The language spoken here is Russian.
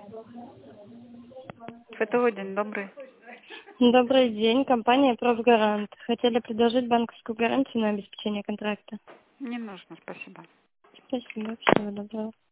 ФТО, день добрый. Добрый день, компания «Профгарант». Хотели предложить банковскую гарантию на обеспечение контракта. Не нужно, спасибо. Спасибо, всего доброго.